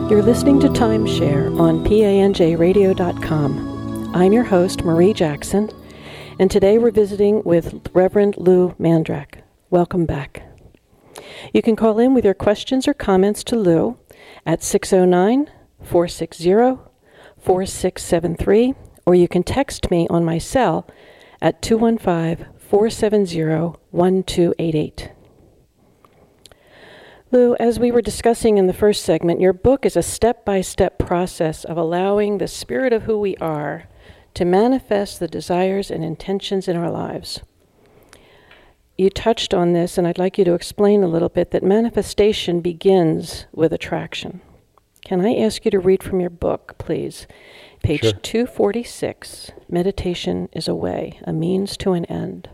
You're listening to Timeshare on PANJRadio.com. I'm your host, Marie Jackson, and today we're visiting with Reverend Lou Mandrak. Welcome back. You can call in with your questions or comments to Lou at 609-460-4673, or you can text me on my cell at 215-470-1288. Lou, as we were discussing in the first segment, your book is a step-by-step process of allowing the spirit of who we are to manifest the desires and intentions in our lives. You touched on this, and I'd like you to explain a little bit that manifestation begins with attraction. Can I ask you to read from your book, please? Page Sure. 246, Meditation is a Way, a Means to an End.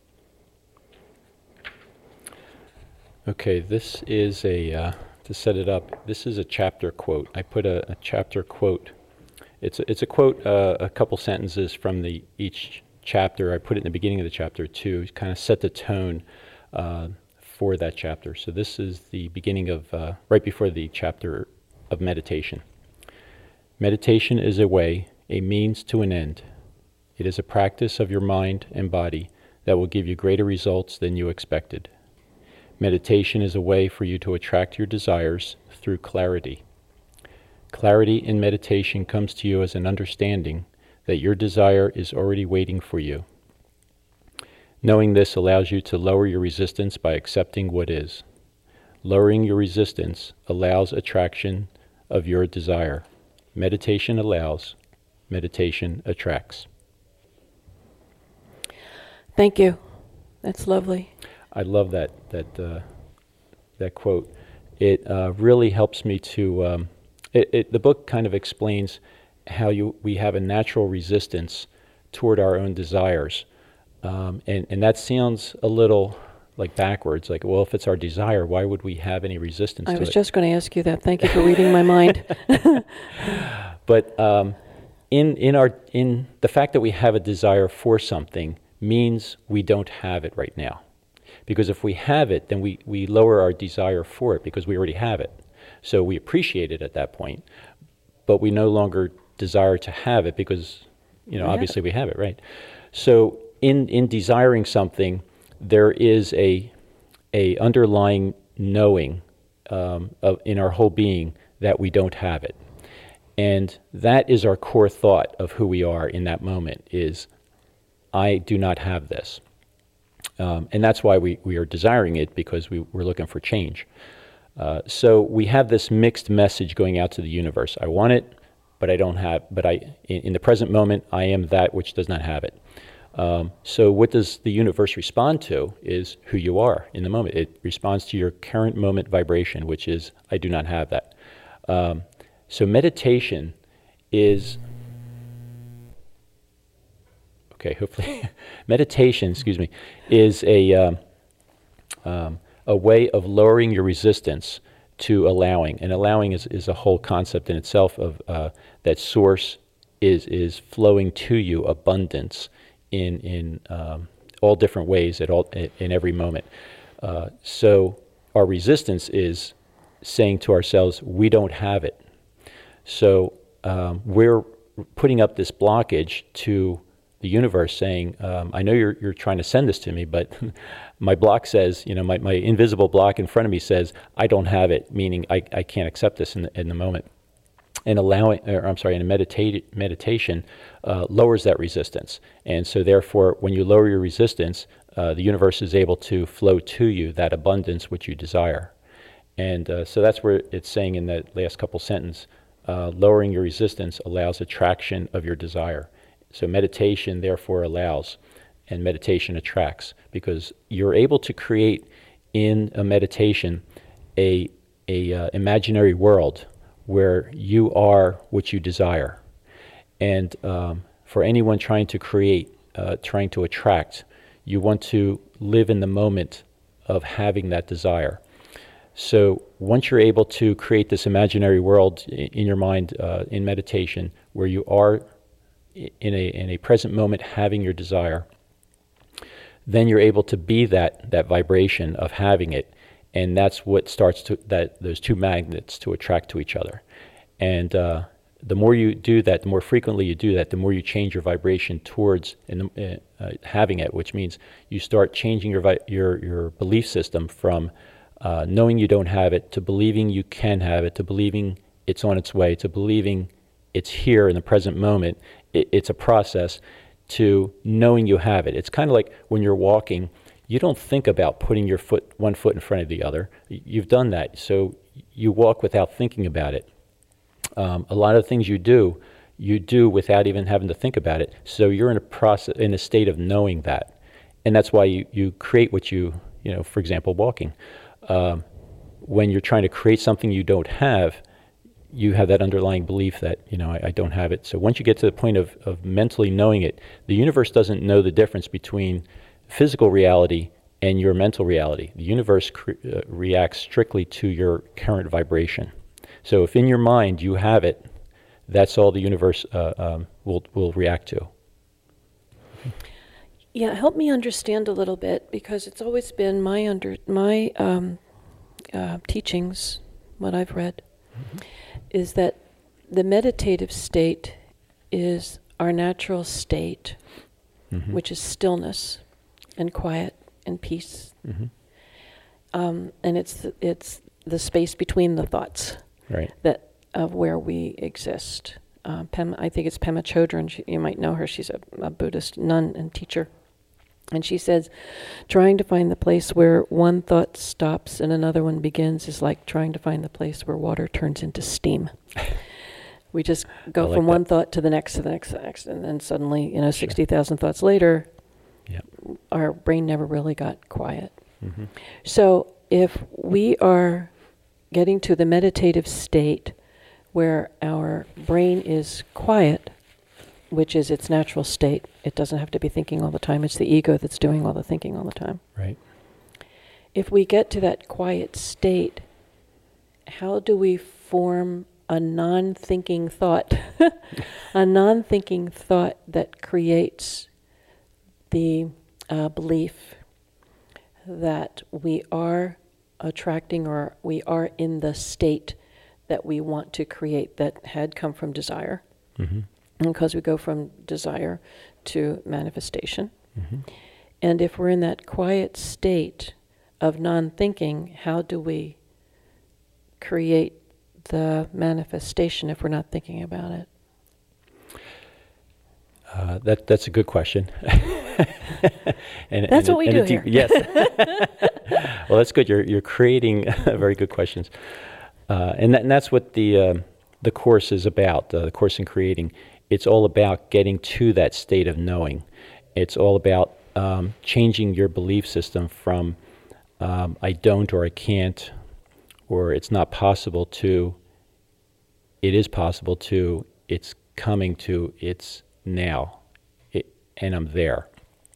Okay, this is to set it up, this is a chapter quote. I put a chapter quote. It's a quote, a couple sentences from each chapter. I put it in the beginning of the chapter to kind of set the tone for that chapter. So this is the beginning of, right before the chapter of meditation. Meditation is a way, a means to an end. It is a practice of your mind and body that will give you greater results than you expected. Meditation is a way for you to attract your desires through clarity. Clarity in meditation comes to you as an understanding that your desire is already waiting for you. Knowing this allows you to lower your resistance by accepting what is. Lowering your resistance allows attraction of your desire. Meditation allows, meditation attracts. Thank you. That's lovely. I love that quote. It really helps me to. The book kind of explains how we have a natural resistance toward our own desires, and that sounds a little like backwards. Like, well, if it's our desire, why would we have any resistance to it? I was just going to ask you that. Thank you for reading my mind. But in the fact that we have a desire for something means we don't have it right now. Because if we have it, then we lower our desire for it because we already have it. So we appreciate it at that point, but we no longer desire to have it because, obviously we have it, right? So in desiring something, there is a underlying knowing in our whole being that we don't have it. And that is our core thought of who we are in that moment is, I do not have this. And that's why we are desiring it, because we're looking for change. So we have this mixed message going out to the universe. I want it, but I don't have. But in the present moment, I am that which does not have it. So what does the universe respond to is who you are in the moment. It responds to your current moment vibration, which is I do not have that. So meditation is. Okay, hopefully, meditation, is a way of lowering your resistance to allowing. And allowing is a whole concept in itself of that source is flowing to you abundance in all different ways in every moment. So our resistance is saying to ourselves, we don't have it. So we're putting up this blockage to the universe saying, I know you're trying to send this to me, but my block says, my invisible block in front of me says, I don't have it, meaning I can't accept this in the moment. And meditation lowers that resistance. And so therefore, when you lower your resistance, the universe is able to flow to you that abundance which you desire. And so that's where it's saying in that last couple sentences, lowering your resistance allows attraction of your desire. So meditation therefore allows, and meditation attracts, because you're able to create in a meditation a imaginary world where you are what you desire. And for anyone trying to create, trying to attract, you want to live in the moment of having that desire. So once you're able to create this imaginary world in your mind in meditation, where you are in a present moment having your desire, then you're able to be that vibration of having it, and that's what starts those two magnets to attract to each other. And the more you do that, the more frequently you do that, the more you change your vibration towards having it, which means you start changing your belief system from knowing you don't have it to believing you can have it, to believing it's on its way, to believing it's here in the present moment. It's a process to knowing you have it. It's kind of like when you're walking, you don't think about putting your one foot in front of the other. You've done that, so you walk without thinking about it. A lot of things you do without even having to think about it. So you're in a state of knowing that, and that's why you create what for example, walking. When you're trying to create something you don't have, you have that underlying belief that I don't have it. So once you get to the point of mentally knowing it, the universe doesn't know the difference between physical reality and your mental reality. The universe reacts strictly to your current vibration. So if in your mind you have it, that's all the universe will react to. Yeah, help me understand a little bit, because it's always been my teachings, what I've read, is that the meditative state is our natural state, which is stillness and quiet and peace, and it's the space between the thoughts. Right. That of where we exist. I think it's Pema Chodron. You might know her. She's a Buddhist nun and teacher. And she says, trying to find the place where one thought stops and another one begins is like trying to find the place where water turns into steam. We just go from one thought to the next, to the next, to the next, and then suddenly, 60,000 thoughts later, our brain never really got quiet. So if we are getting to the meditative state where our brain is quiet, which is its natural state, it doesn't have to be thinking all the time. It's the ego that's doing all the thinking all the time. Right. If we get to that quiet state, how do we form a non-thinking thought? A non-thinking thought that creates the belief that we are attracting, or we are in the state that we want to create, that had come from desire. And because we go from desire to manifestation. And if we're in that quiet state of non-thinking, how do we create the manifestation if we're not thinking about it? That's a good question. That's what we do here. Yes. Well, that's good. You're creating very good questions, and that's what the course is about. The Course in Creating. It's all about getting to that state of knowing. It's all about changing your belief system from I don't, or I can't, or it's not possible, to it is possible, to it's coming, to it's now, and I'm there.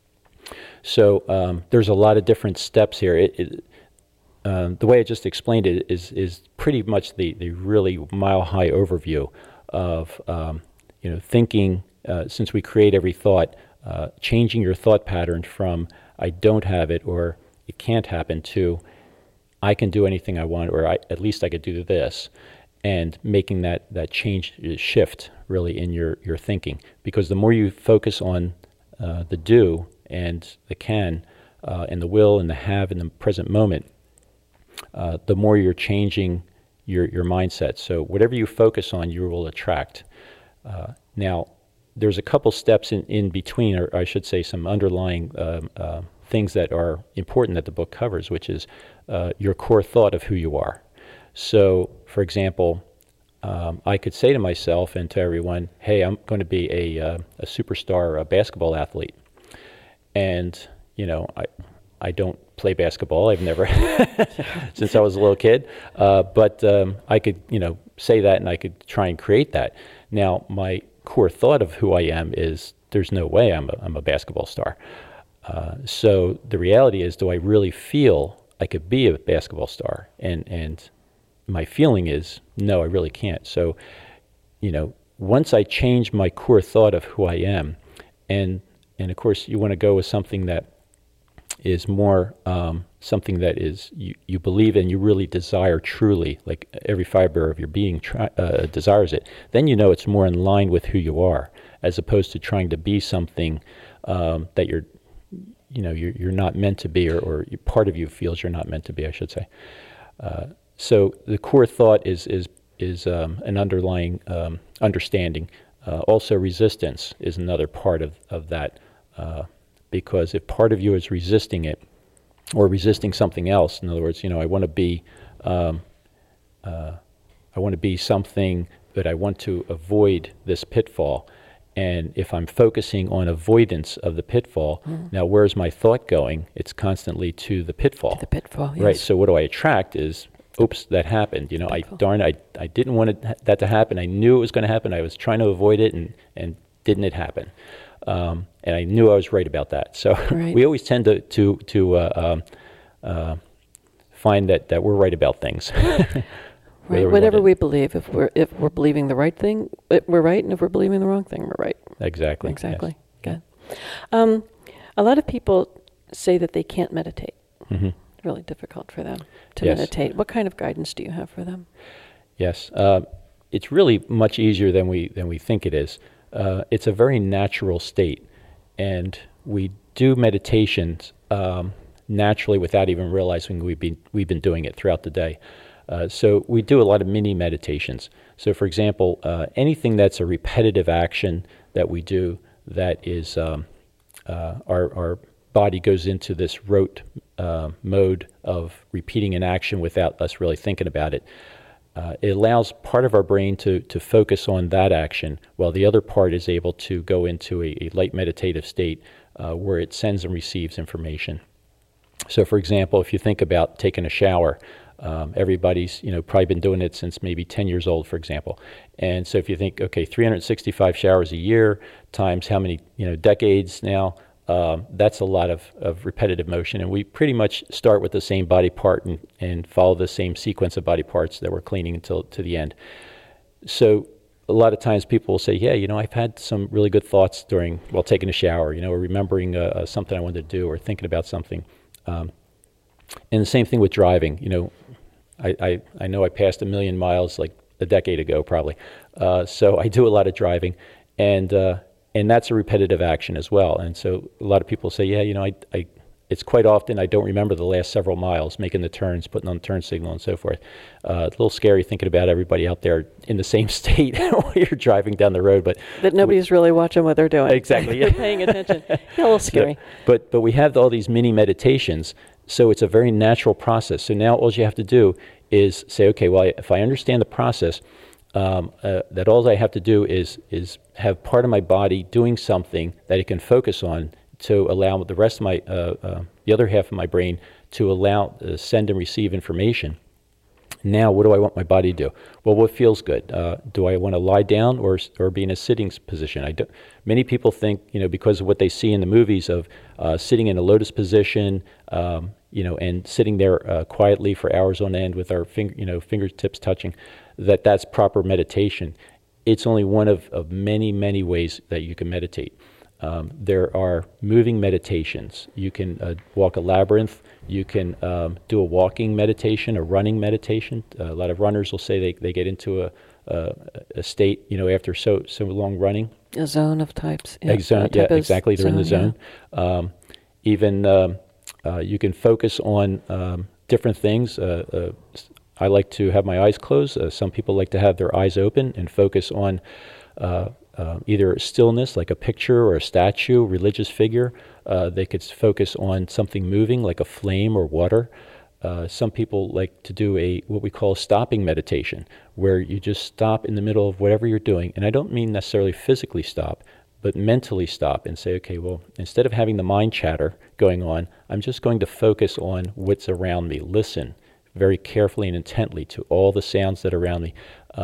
So there's a lot of different steps here. The way I just explained it is pretty much the really mile-high overview of thinking. Since we create every thought, changing your thought pattern from I don't have it, or it can't happen, to I can do anything I want, or at least I could do this, and making that change, shift really in your thinking. Because the more you focus on the do and the can and the will and the have in the present moment, the more you're changing your mindset. So whatever you focus on, you will attract. Now, there's a couple steps in between, or I should say some underlying things that are important that the book covers, which is your core thought of who you are. So, for example, I could say to myself and to everyone, hey, I'm going to be a superstar basketball athlete. And, I don't play basketball. I've never, since I was a little kid. But I could, say that, and I could try and create that. Now, my core thought of who I am is there's no way I'm a basketball star. So the reality is, do I really feel I could be a basketball star? And my feeling is, no, I really can't. So, once I change my core thought of who I am, and of course you want to go with something that is more something that is you believe in, you really desire truly, like every fiber of your being desires it, then you know it's more in line with who you are, as opposed to trying to be something that you're not meant to be, or part of you feels you're not meant to be, I should say. So the core thought is an underlying understanding. Also, resistance is another part of that, because if part of you is resisting it, or resisting something else, in other words, I want to be something, but I want to avoid this pitfall. And if I'm focusing on avoidance of the pitfall, now where's my thought going? It's constantly to the pitfall. To the pitfall, yes. Right. So what do I attract is, oops, that happened. I didn't want that to happen. I knew it was going to happen. I was trying to avoid it, and didn't it happen? And I knew I was right about that. So right. We always tend to find that we're right about things. Right. Whatever we believe, if we're believing the right thing, we're right, and if we're believing the wrong thing, we're right. Exactly. Exactly. Yes. Good. A lot of people say that they can't meditate. Mm-hmm. Really difficult for them to Yes. meditate. What kind of guidance do you have for them? Yes. It's really much easier than we think it is. It's a very natural state, and we do meditations naturally without even realizing we've been doing it throughout the day. So we do a lot of mini meditations. So, for example, anything that's a repetitive action that we do, that is our body goes into this rote mode of repeating an action without us really thinking about it. It allows part of our brain to focus on that action, while the other part is able to go into a light meditative state where it sends and receives information. So, for example, if you think about taking a shower, everybody's probably been doing it since maybe 10 years old, for example. And so if you think, okay, 365 showers a year times how many decades now, that's a lot of repetitive motion. And we pretty much start with the same body part and follow the same sequence of body parts that we're cleaning until to the end. So a lot of times people will say, yeah, I've had some really good thoughts while taking a shower, or remembering something I wanted to do, or thinking about something. And the same thing with driving. I know I passed 1 million miles like a decade ago, probably. So I do a lot of driving, and that's a repetitive action as well. And so a lot of people say, yeah, it's quite often I don't remember the last several miles, making the turns, putting on the turn signal, and so forth. A little scary thinking about everybody out there in the same state while you're driving down the road, but that nobody's really watching what they're doing. Exactly, yeah. They're paying attention. Yeah, a little scary. But we have all these mini meditations, so it's a very natural process. So now all you have to do is say, okay, well, if I understand the process, that all I have to do is have part of my body doing something that it can focus on, to allow the rest of my, the other half of my brain to allow, send and receive information. Now, what do I want my body to do? Well, what feels good? Do I want to lie down or be in a sitting position? Many people think, because of what they see in the movies of sitting in a lotus position, and sitting there quietly for hours on end with our fingertips touching, that's proper meditation. It's only one of many, many ways that you can meditate. There are moving meditations. You can walk a labyrinth. You can do a walking meditation, a running meditation. A lot of runners will say they get into a state, after so long running. A zone of types. Yeah, exactly. They're in the zone. Yeah. Even you can focus on different things. I like to have my eyes closed. Some people like to have their eyes open and focus on either stillness, like a picture or a statue, religious figure. They could focus on something moving, like a flame or water. Some people like to do what we call stopping meditation, where you just stop in the middle of whatever you're doing. And I don't mean necessarily physically stop, but mentally stop and say, okay, well, instead of having the mind chatter going on, I'm just going to focus on what's around me. Listen very carefully and intently to all the sounds that are around me.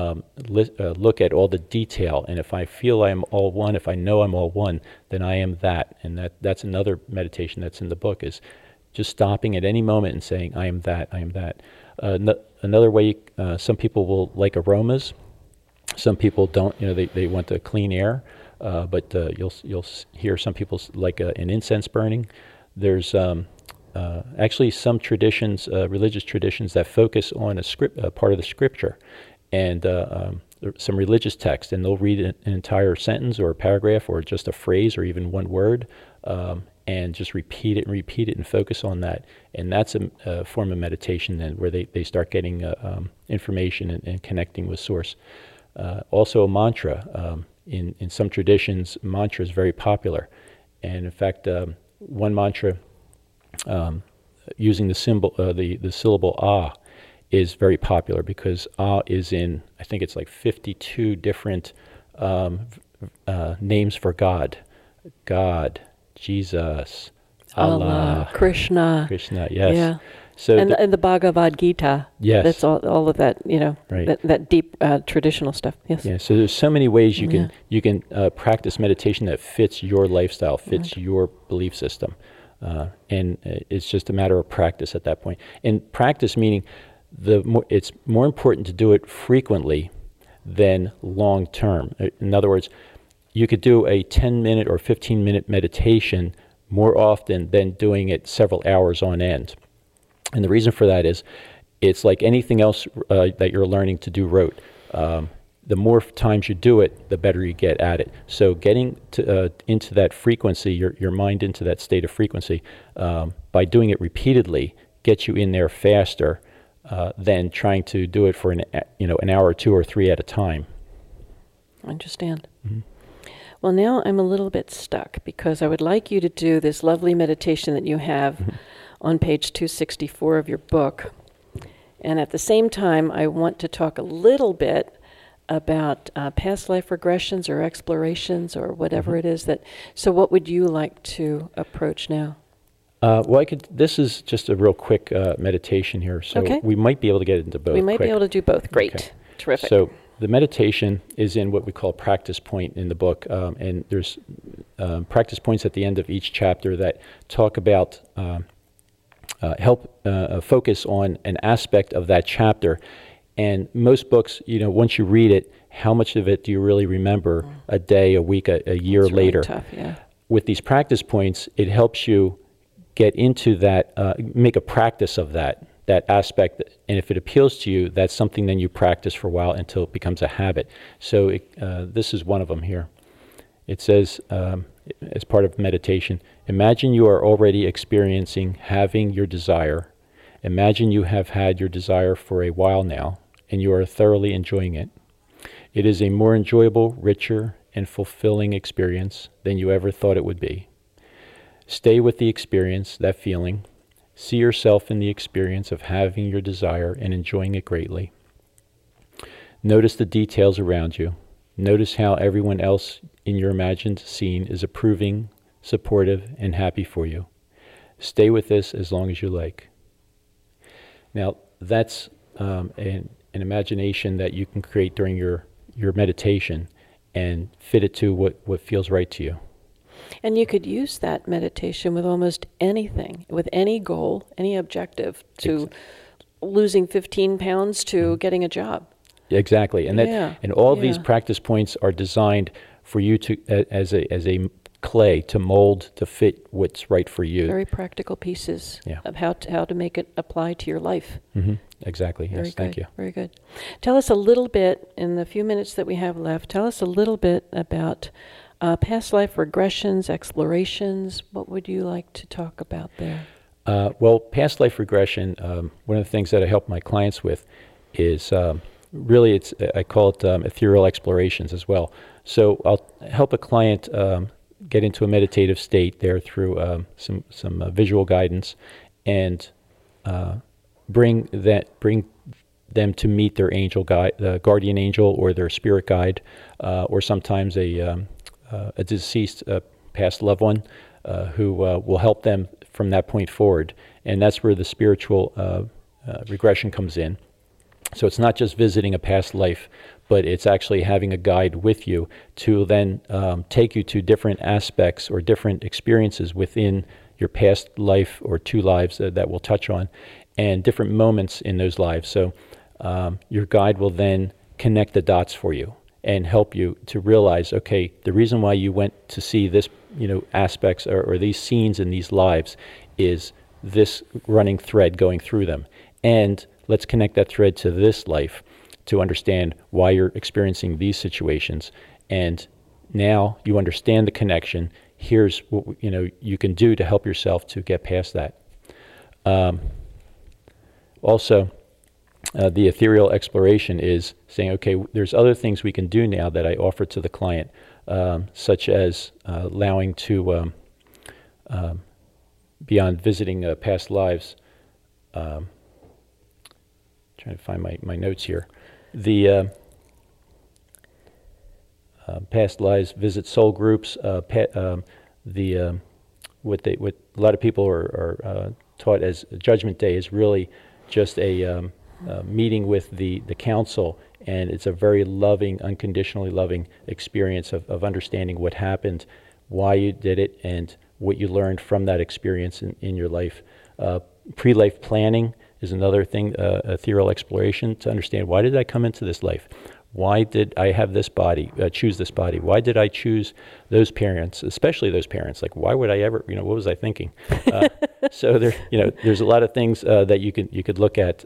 Look at all the detail, and if I feel I am all one, if I know I'm all one, then I am that. And that's another meditation that's in the book, is just stopping at any moment and saying, I am that, I am that. Another way, some people will like aromas. Some people don't, they want the clean air, but you'll hear some people like an incense burning. There's actually some traditions, religious traditions that focus on a part of the scripture, and some religious text, and they'll read an entire sentence or a paragraph or just a phrase or even one word, and just repeat it and focus on that. And that's a form of meditation then, where they start getting information and connecting with source. Also a mantra. In some traditions, mantra is very popular. And in fact, one mantra using the syllable ah is very popular, because ah is in, I think it's like 52 different names for God. God, Jesus, Allah, Krishna, yes. Yeah. So and the Bhagavad Gita. Yes. That's all of that, Right. that deep traditional stuff. Yes. Yeah, so there's so many ways you can practice meditation that fits your lifestyle, fits your belief system. And it's just a matter of practice at that point. And practice meaning it's more important to do it frequently than long term. In other words, you could do a 10-minute or 15-minute meditation more often than doing it several hours on end. And the reason for that is, it's like anything else that you're learning to do rote. The more times you do it, the better you get at it. So getting into that frequency, your mind into that state of frequency, by doing it repeatedly, gets you in there faster than trying to do it for an hour or two or three at a time. I understand. Mm-hmm. Well, now I'm a little bit stuck, because I would like you to do this lovely meditation that you have on page 264 of your book. And at the same time, I want to talk a little bit about past life regressions or explorations or whatever it is that. So what would you like to approach now? Well, this is just a real quick meditation here, so we might be able to get into both. We might be able to do both. Great. Okay. Terrific. So the meditation is in what we call practice point in the book, and there's practice points at the end of each chapter that talk about help focus on an aspect of that chapter. And most books, once you read it, how much of it do you really remember a day, a week, a year It's later? really tough, yeah. With these practice points, it helps you get into that, make a practice of that aspect. And if it appeals to you, that's something then you practice for a while until it becomes a habit. So this is one of them here. It says, as part of meditation, imagine you are already experiencing having your desire. Imagine you have had your desire for a while now, and you are thoroughly enjoying it. It is a more enjoyable, richer, and fulfilling experience than you ever thought it would be. Stay with the experience, that feeling. See yourself in the experience of having your desire and enjoying it greatly. Notice the details around you. Notice how everyone else in your imagined scene is approving, supportive, and happy for you. Stay with this as long as you like. Now, that's an imagination that you can create during your meditation and fit it to what feels right to you. And you could use that meditation with almost anything, with any goal, any objective, to losing 15 pounds to getting a job. Exactly, and and all of these practice points are designed for you to, as a clay, to mold to fit what's right for you. Very practical pieces of how to make it apply to your life. Mm-hmm. Exactly. Yes. Thank you. Very good. Tell us a little bit, in the few minutes that we have left. Tell us a little bit about past life regressions, explorations. What would you like to talk about there? Well, past life regression. One of the things that I help my clients with is really I call it ethereal explorations as well. So I'll help a client get into a meditative state there through some visual guidance, and bring them to meet their angel guide, guardian angel, or their spirit guide, or sometimes a deceased past loved one who will help them from that point forward. And that's where the spiritual regression comes in. So it's not just visiting a past life, but it's actually having a guide with you to then take you to different aspects or different experiences within your past life or two lives that we'll touch on, and different moments in those lives. So your guide will then connect the dots for you and help you to realize, okay, the reason why you went to see this, aspects or these scenes in these lives is this running thread going through them. And let's connect that thread to this life to understand why you're experiencing these situations. And now you understand the connection. Here's what you can do to help yourself to get past that. Also, the ethereal exploration is saying, okay, there's other things we can do now that I offer to the client, such as allowing to, beyond visiting past lives, trying to find my notes here, the past lives, visit soul groups, what a lot of people are taught as Judgment Day is really just a meeting with the council, and it's a very loving, unconditionally loving experience of understanding what happened, why you did it, and what you learned from that experience in your life. Pre-life planning is another thing, ethereal exploration, to understand, why did I come into this life? Why did I have this body, choose this body? Why did I choose those parents, especially those parents? Like, why would I ever, what was I thinking? So there's a lot of things that you could look at.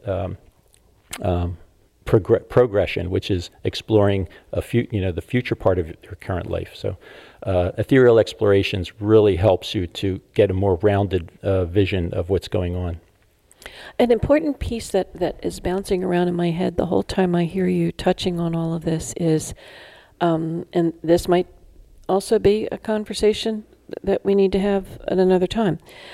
Progression, which is exploring the future part of your current life. So ethereal explorations really helps you to get a more rounded vision of what's going on. An important piece that is bouncing around in my head the whole time I hear you touching on all of this is, and this might also be a conversation that we need to have at another time.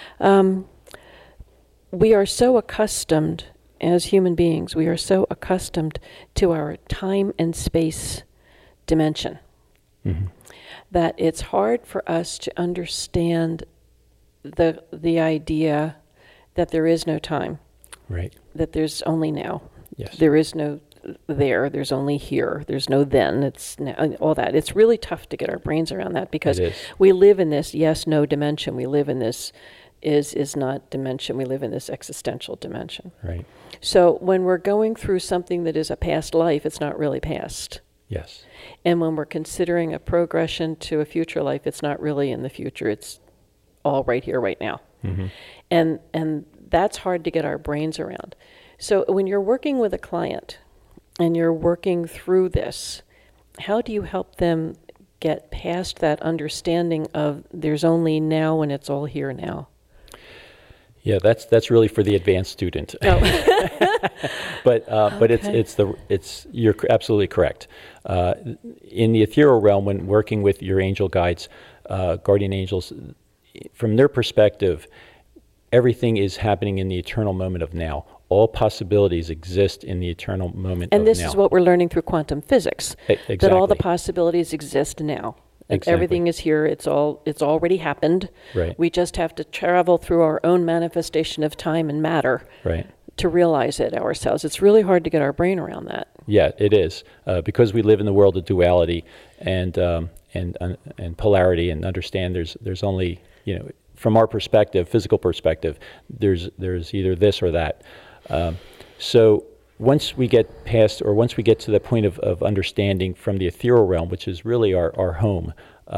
We are so accustomed as human beings, we are so accustomed to our time and space dimension that it's hard for us to understand the idea that there is no time. Right. That there's only now. Yes. There is no there's only here. There's no then. It's now, all that. It's really tough to get our brains around that because we live in this yes-no dimension. We live in this is not dimension. We live in this existential dimension. Right. So when we're going through something that is a past life, it's not really past. Yes. And when we're considering a progression to a future life, it's not really in the future. It's all right here, right now. Mm-hmm. And that's hard to get our brains around. So when you're working with a client and you're working through this, how do you help them get past that understanding of there's only now and it's all here now? Yeah, that's really for the advanced student. Oh. But Okay. it's you're absolutely correct. In the ethereal realm, when working with your angel guides, guardian angels, from their perspective, everything is happening in the eternal moment of now. All possibilities exist in the eternal moment of now. And this is what we're learning through quantum physics. Exactly. That all the possibilities exist now. And Exactly. everything is here. It's already happened. Right. We just have to travel through our own manifestation of time and matter Right. to realize it ourselves. It's really hard to get our brain around that. Yeah, it is, because we live in the world of duality and polarity, and understand there's only, from our perspective, physical perspective, there's either this or that. So once we get past, or once we get to the point of understanding from the ethereal realm, which is really our home,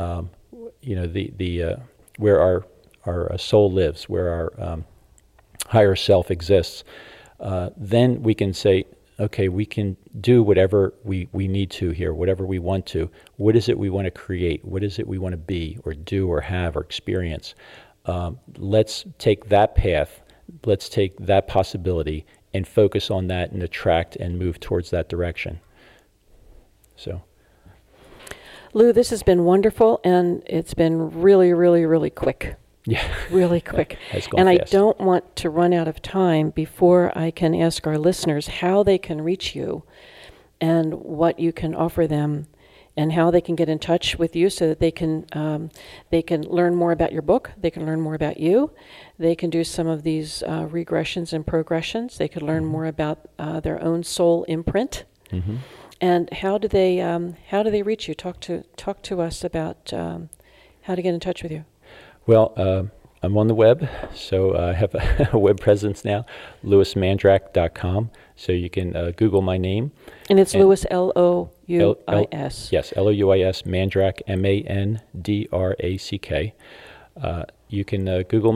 where our soul lives, where our higher self exists, then we can say, okay, we can do whatever we need to here, whatever we want to. What is it we want to create? What is it we want to be or do or have or experience? Let's take that path, let's take that possibility and focus on that and attract and move towards that direction. So, Lou, this has been wonderful, and it's been really, really, really quick. yeah. Really quick. It's gone And fast. I don't want to run out of time before I can ask our listeners how they can reach you and what you can offer them and how they can get in touch with you so that they can learn more about your book, they can learn more about you, they can do some of these regressions and progressions, they can learn more about their own soul imprint. Mm-hmm. And how do they reach you? Talk to us about how to get in touch with you. Well, I'm on the web, so I have a web presence now, lewismandrak.com. So you can Google my name. And it's Louis, L-O-U-I-S. Yes, L-O-U-I-S, Mandrak, M-A-N-D-R-A-C-K. You can Google me,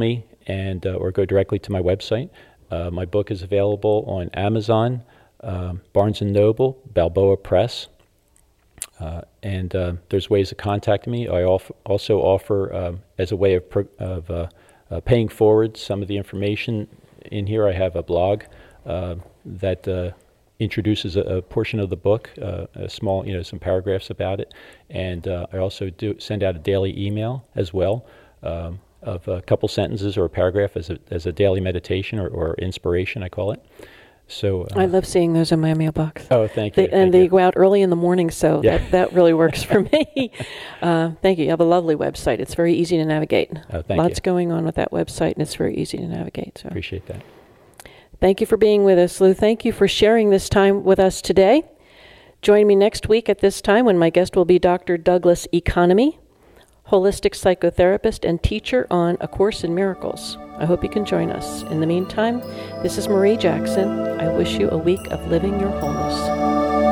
and or go directly to my website. My book is available on Amazon, Barnes & Noble, Balboa Press, and there's ways to contact me. I also offer, as a way of paying forward some of the information in here, I have a blog that introduces a portion of the book, a small, some paragraphs about it, and I also send out a daily email as well of a couple sentences or a paragraph as a daily meditation or inspiration, I call it. So I love seeing those in my mailbox. Oh, thank you. They go out early in the morning, so that really works for me. Thank you. You have a lovely website. It's very easy to navigate. Oh, thank you. Lots going on with that website, and it's very easy to navigate. So appreciate that. Thank you for being with us, Lou. Thank you for sharing this time with us today. Join me next week at this time when my guest will be Dr. Douglas Economy, holistic psychotherapist and teacher on A Course in Miracles. I hope you can join us. In the meantime, this is Marie Jackson. I wish you a week of living your wholeness.